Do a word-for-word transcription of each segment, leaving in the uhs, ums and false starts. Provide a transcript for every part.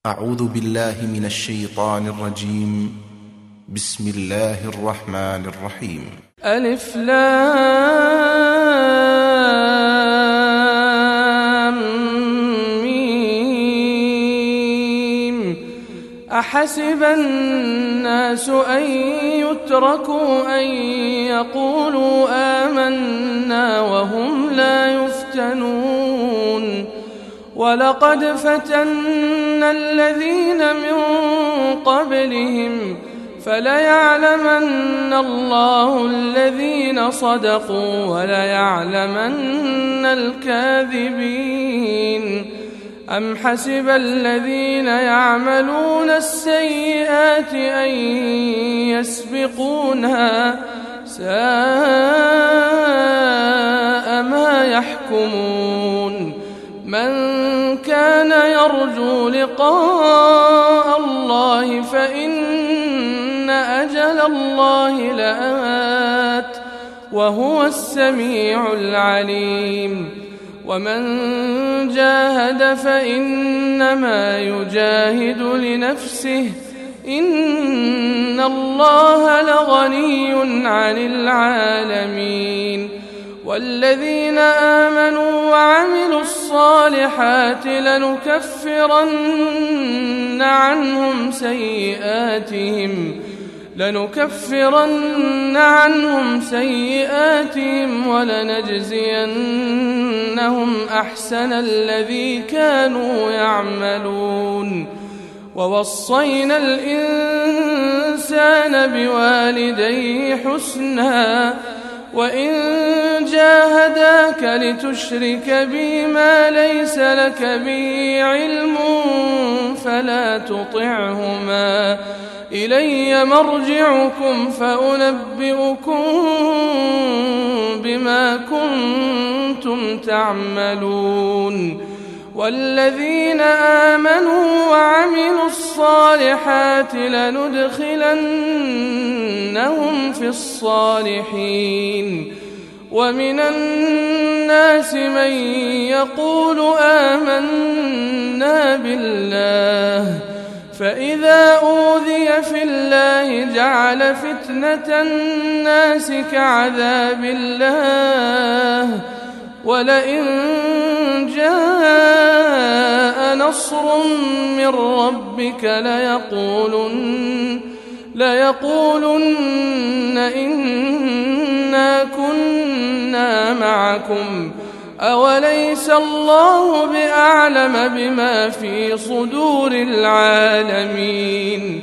أعوذ بالله من الشيطان الرجيم. بسم الله الرحمن الرحيم. ألف لام ميم. أحسب الناس أن يتركوا أن يقولوا آمنا وهم لا يفتنون. ولقد فتنا الذين من قبلهم فليعلمن الله الذين صدقوا وليعلمن الكاذبين. أم حسب الذين يعملون السيئات أن يسبقونا ساء ما يحكمون. من كان يرجو لقاء الله فإن أجل الله لآت وهو السميع العليم. ومن جاهد فإنما يجاهد لنفسه إن الله لغني عن العالمين. والذين آمنوا وعملوا الصالحات لنكفرن عنهم سيئاتهم لنكفرن عنهم سيئاتهم ولنجزينهم أحسن الذي كانوا يعملون. ووصينا الإنسان بوالديه حسنا وإن جاهداك لتشرك بي ما ليس لك به علم فلا تطعهما إلي مرجعكم فأنبئكم بما كنتم تعملون. والذين آمنوا وعملوا الصالحات لندخلنهم في الصالحين. ومن الناس من يقول آمنا بالله فإذا أوذي في الله جعل فتنة الناس كعذاب الله ولئن جاء نصر من ربك ليقولن, ليقولن إنا كنا معكم أوليس الله بأعلم بما في صدور العالمين.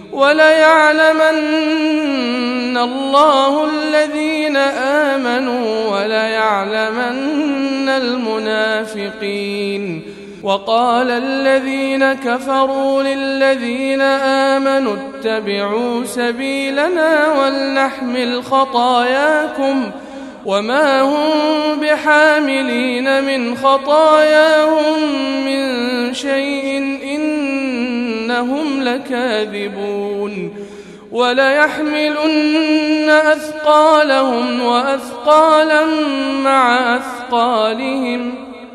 وليعلمن الله الذين آمنوا وليعلمن المنافقين. وقال الذين كفروا للذين آمنوا اتبعوا سبيلنا ولنحمل خطاياكم وما هم بحاملين من خطاياهم من شيء إنهم لكاذبون. وليحملن أثقالهم وأثقالا مع أثقالهم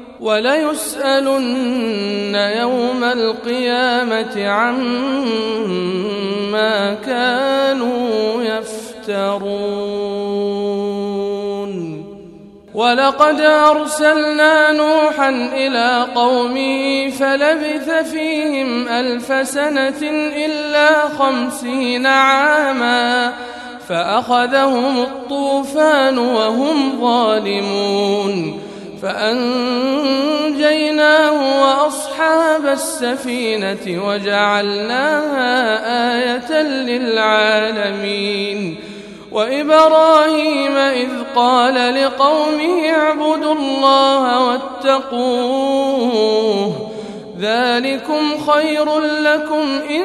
وليسألن يوم القيامة عما كانوا يفترون. ولقد أرسلنا نوحا إلى قومه فلبث فيهم ألف سنة إلا خمسين عاما فأخذهم الطوفان وهم ظالمون فأنجيناه وأصحاب السفينة وجعلناها آية للعالمين. وإبراهيم إذ قال لقومه اعبدوا الله واتقوه ذلكم خير لكم إن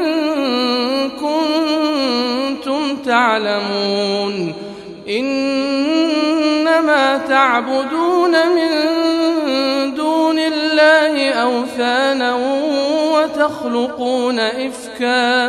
كنتم تعلمون. إنما تعبدون من دون الله أوثانا وتخلقون إفكا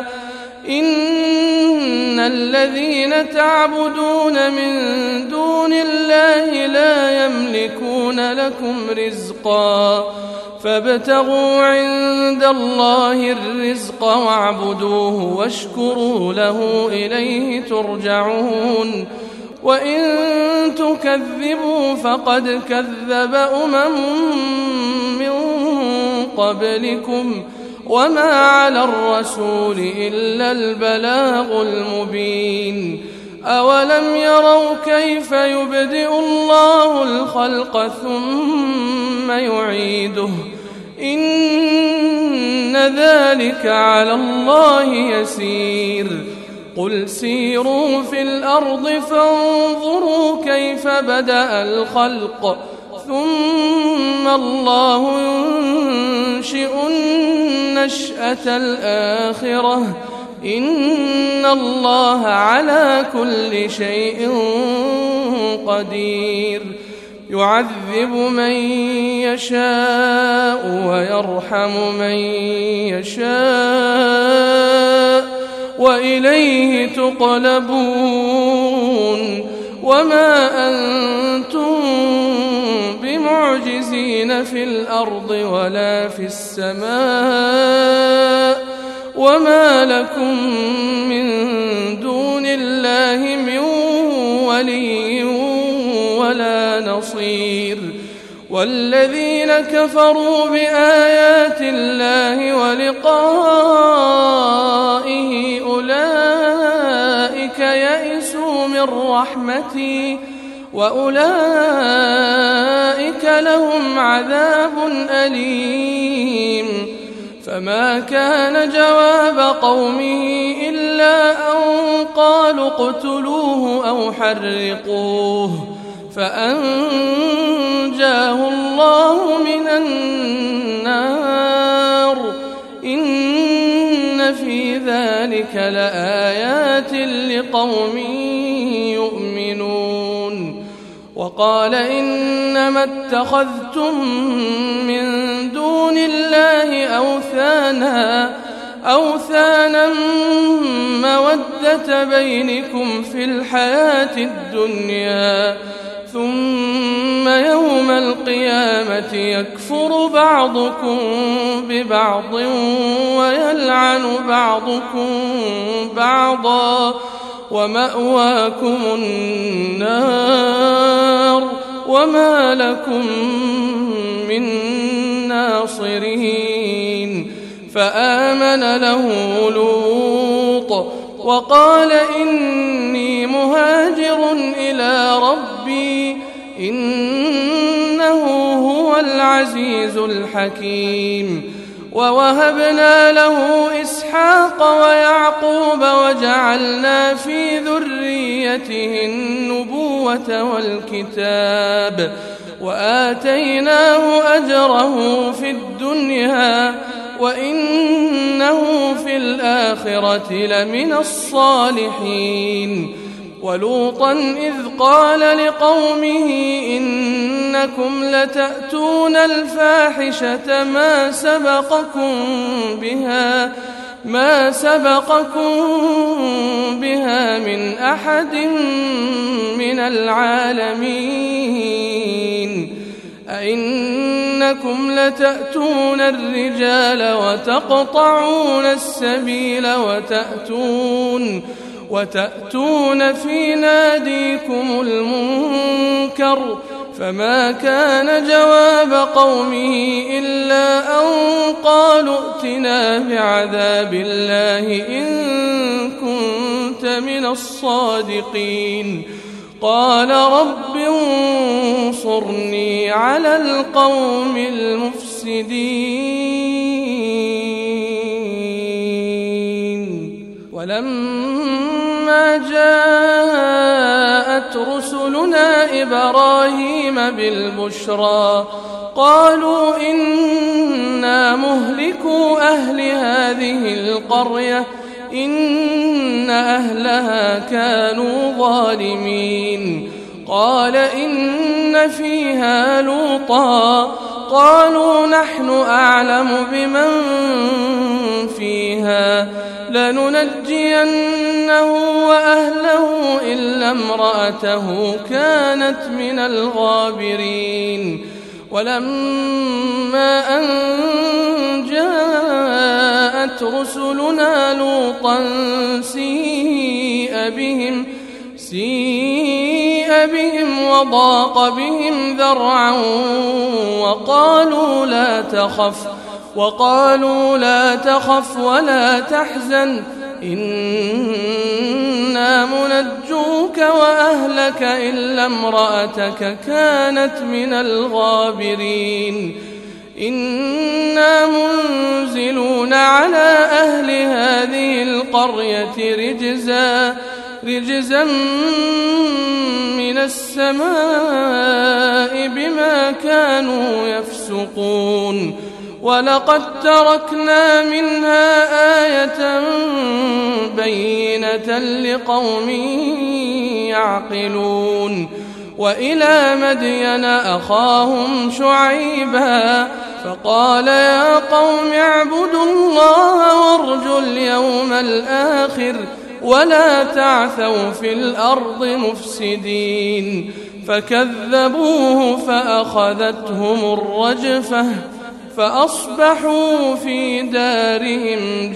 إن الذين تعبدون من دون الله لا يملكون لكم رزقا فابتغوا عند الله الرزق واعبدوه واشكروا له إليه ترجعون وإن تكذبوا فقد كذب أمم من قبلكم وما على الرسول إلا البلاغ المبين أولم يروا كيف يبدئ الله الخلق ثم يعيده إن ذلك على الله يسير قل سيروا في الأرض فانظروا كيف بدأ الخلق ثم الله ينشئ النشأة الآخرة إن الله على كل شيء قدير يعذب من يشاء ويرحم من يشاء وإليه تقلبون وما أنتم بمعجزين في الأرض ولا في السماء وما لكم من دون الله من ولي ولا نصير والذين كفروا بآيات الله ولقائه أولئك يئسوا من رحمتي وأولئك لهم عذاب أليم فما كان جواب قومه إلا أن قالوا اقتلوه أو حرقوه فأنجاه الله من النار إن في ذلك لآيات لقوم يؤمنون وقال إنما اتخذتم من دون الله أوثانا أوثانا مودة بينكم في الحياة الدنيا ثم يوم القيامة يكفر بعضكم ببعض ويلعن بعضكم بعضا ومأواكم النار وما لكم من ناصرين فآمن له لوط وقال إني مهاجر إلى ربي إنه هو العزيز الحكيم ووهبنا له إسحاق ويعقوب وجعلنا في ذريته النبوة والكتاب وآتيناه أجره في الدنيا وإنه في الآخرة لمن الصالحين ولوطا إذ قال لقومه إنكم لتأتون الفاحشة ما سبقكم بها ما سبقكم بها من أحد من العالمين أئنكم لتأتون الرجال وتقطعون السبيل وتأتون وتأتون في ناديكم المنكر فما كان جواب قومه إلا أن قالوا ائتنا بعذاب الله إن كنت من الصادقين قال رب انصرني على القوم المفسدين ولما جاءت رسلنا إبراهيم بالبشرى قالوا إنا مهلكو أهل هذه القرية إن أهلها كانوا ظالمين قال إن فيها لوطا قالوا نحن أعلم بمن فيها لننجينه وأهله إلا امرأته كانت من الغابرين ولما أن جاءت رسلنا لوطا سيء بهم سيء بهم وضاق بهم ذرعا وقالوا لا تخف وقالوا لا تخف ولا تحزن إنا منجوك وأهلك إلا امرأتك كانت من الغابرين إنا منزلون على أهل هذه القرية رجزا رجزا من السماء بما كانوا يفسقون ولقد تركنا منها آية بينة لقوم يعقلون وإلى مدين أخاهم شعيبا فقال يا قوم اعبدوا الله وارجوا اليوم الآخر ولا تعثوا في الأرض مفسدين فكذبوه فأخذتهم الرجفة فأصبحوا في دارهم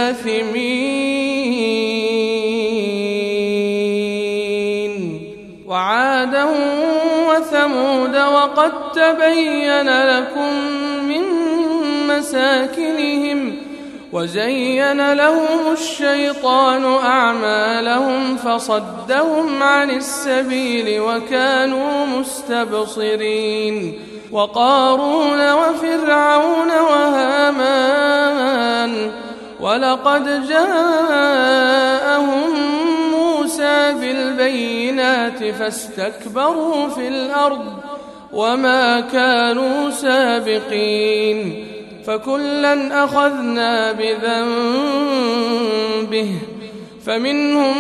جاثمين وعادا وثمود وقد تبين لكم من مساكنهم وزين لهم الشيطان أعمالهم فصدهم عن السبيل وكانوا مستبصرين وقارون وفرعون وهامان ولقد جاءهم موسى بالبينات فاستكبروا في الأرض وما كانوا سابقين فكلا أخذنا بذنبه فمنهم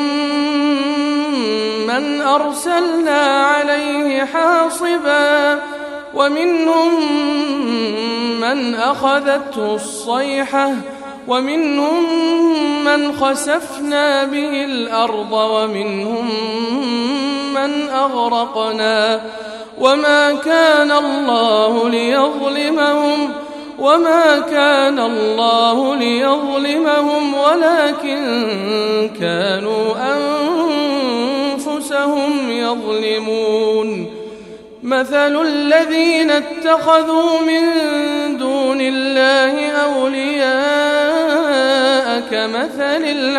من أرسلنا عليه حاصبا ومنهم من أخذته الصيحة ومنهم من خسفنا به الأرض ومنهم من أغرقنا وما كان الله ليظلمهم وما كان الله ليظلمهم ولكن كانوا أنفسهم يظلمون مثل الذين اتخذوا من دون الله أولياء كمثل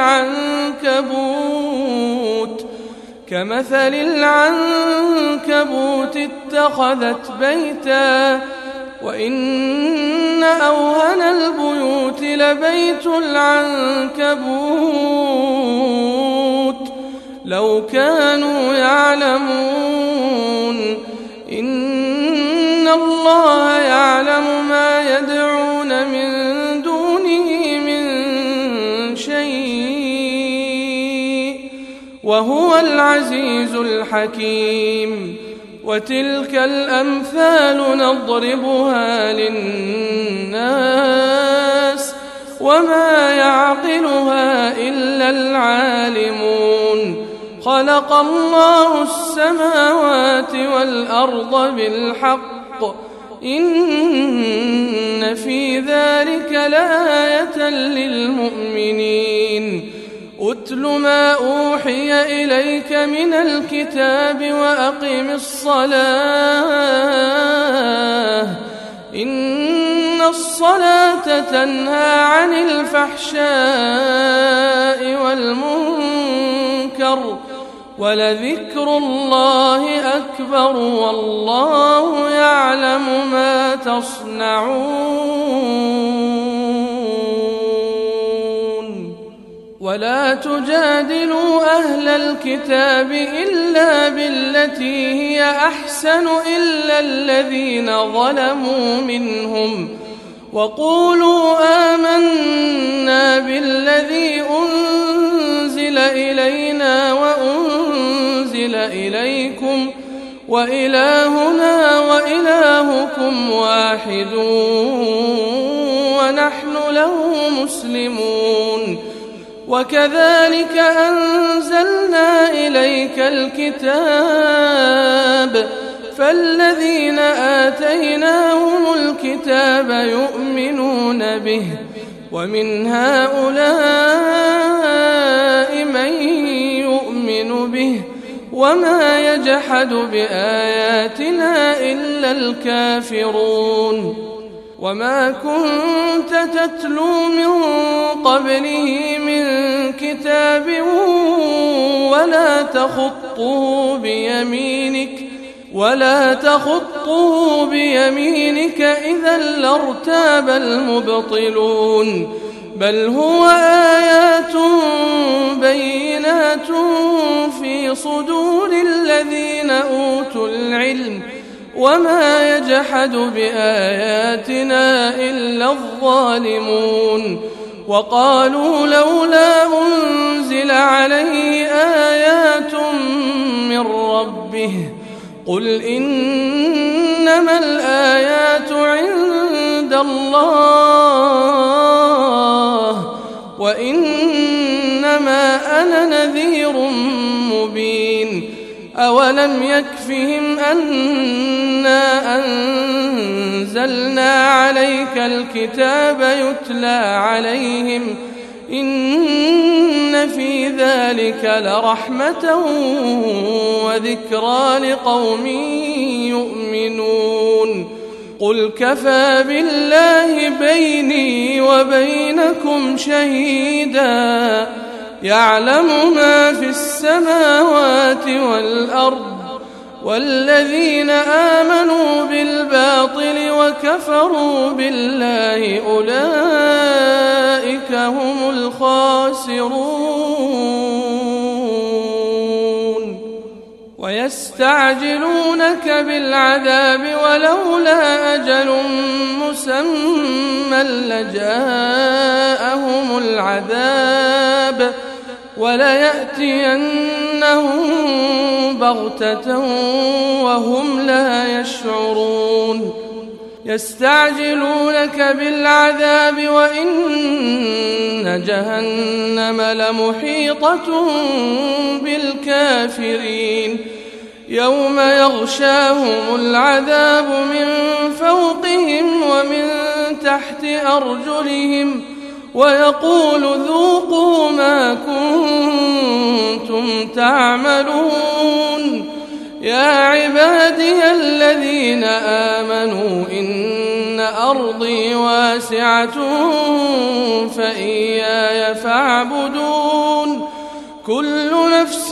العنكبوت كمثل العنكبوت اتخذت بيتا وإن أوهن البيوت لبيت العنكبوت لو كانوا يعلمون إن الله يعلم ما يدعون من دونه من شيء وهو العزيز الحكيم وتلك الأمثال نضربها للناس وما يعقلها إلا العالمون خلق الله السماوات والأرض بالحق إن في ذلك لآية للمؤمنين أتل ما أوحي إليك من الكتاب وأقم الصلاة إن الصلاة تنهى عن الفحشاء والمنكر ولذكر الله أكبر والله يعلم ما تصنعون ولا تجادلوا أهل الكتاب إلا بالتي هي أحسن إلا الذين ظلموا منهم وقولوا آمنا بالذي أنزل إلينا وأنزل إليكم وإلهنا وإلهكم واحد ونحن له مسلمون وكذلك أنزلنا إليك الكتاب فالذين آتيناهم الكتاب يؤمنون به ومن هؤلاء من يؤمن به وما يجحد بآياتنا إلا الكافرون وما كنت تتلو من قبله من كتاب ولا تخطه بيمينك ولا تخطه بيمينك إذا لارتاب المبطلون بل هو آيات بينات في صدور الذين أوتوا العلم وما يجحد بآياتنا إلا الظالمون وقالوا لولا أنزل عليه آيات من ربه قل إنما الآيات عند الله وإنما أنا نذير مبين أولم يكفهم أنا أنزلنا عليك الكتاب يتلى عليهم إن في ذلك لرحمة وذكرى لقوم يؤمنون قل كفى بالله بيني وبينكم شهيدا يعلم ما في السماوات والأرض والذين آمنوا بالباطل وكفروا بالله أولئك هم الخاسرون ويستعجلونك بالعذاب ولولا أجل مسمى لجاءهم العذاب وليأتينهم بغتة وهم لا يشعرون يستعجلونك بالعذاب وإن جهنم لمحيطة بالكافرين يوم يغشاهم العذاب من فوقهم ومن تحت أرجلهم ويقول ذوقوا ما كنتم تعملون يا عبادي الذين آمنوا إن أرضي واسعة فإياي فاعبدون كل نفس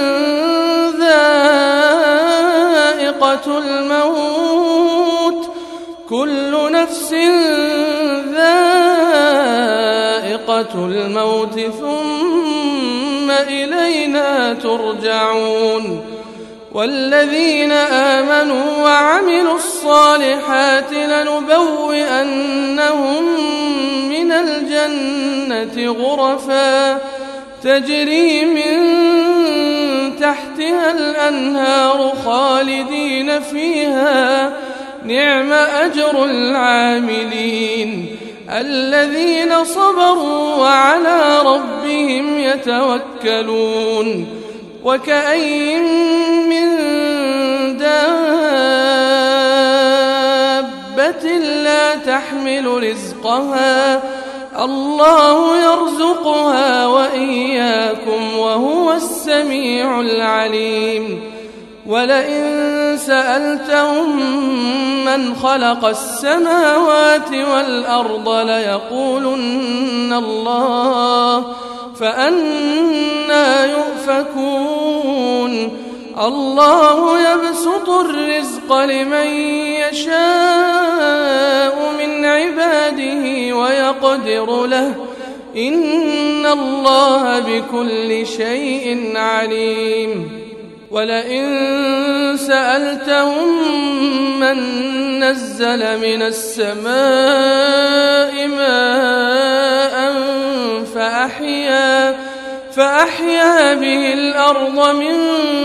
ذائقة الموت كل نفس ذائقة الموت ثم إلينا ترجعون والذين آمنوا وعملوا الصالحات لنبوئنهم من الجنة غرفا تجري من تحتها الأنهار خالدين فيها نعم أجر العاملين الذين صبروا وعلى ربهم يتوكلون وكأين من دابة لا تحمل رزقها الله يرزقها وإياكم وهو السميع العليم ولئن سألتهم من خلق السماوات والأرض ليقولن الله فأنى يؤفكون الله يبسط الرزق لمن يشاء من عباده ويقدر له إن الله بكل شيء عليم ولئن سألتهم من نزل من السماء ماء فأحيا فأحيا به الأرض من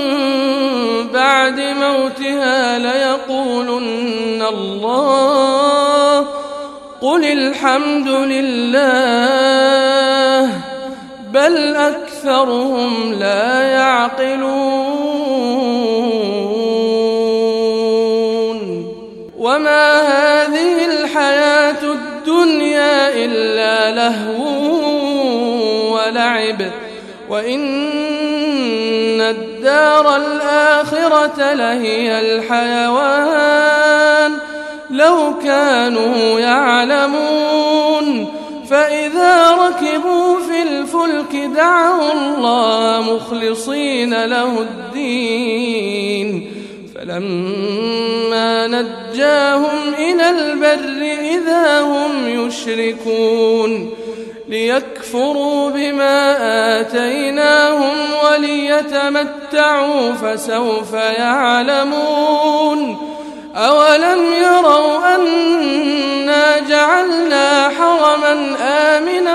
بعد موتها ليقولن الله قل الحمد لله بل أكثرهم لا يعقلون لهو ولعب وإن الدار الآخرة لهي الحيوان لو كانوا يعلمون فإذا ركبوا في الفلك دعوا الله مخلصين له الدين فلما نجاهم إلى البر إذا هم يشركون ليكفروا بما آتيناهم وليتمتعوا فسوف يعلمون أولم يروا أنا جعلنا حرما آمنا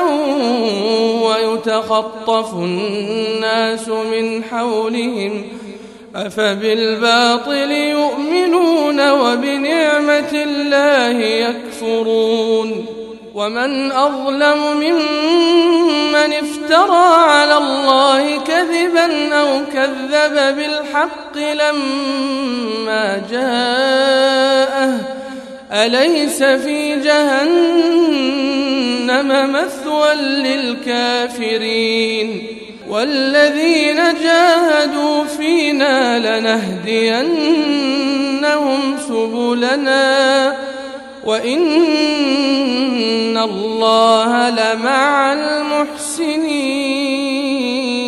ويتخطف الناس من حولهم أفبالباطل يؤمنون وبنعمة الله يكفرون ومن أظلم ممن افترى على الله كذبا أو كذب بالحق لما جاءه أليس في جهنم مثوى للكافرين والذين جاهدوا فينا لنهدينهم سبلنا وإن الله لمع المحسنين.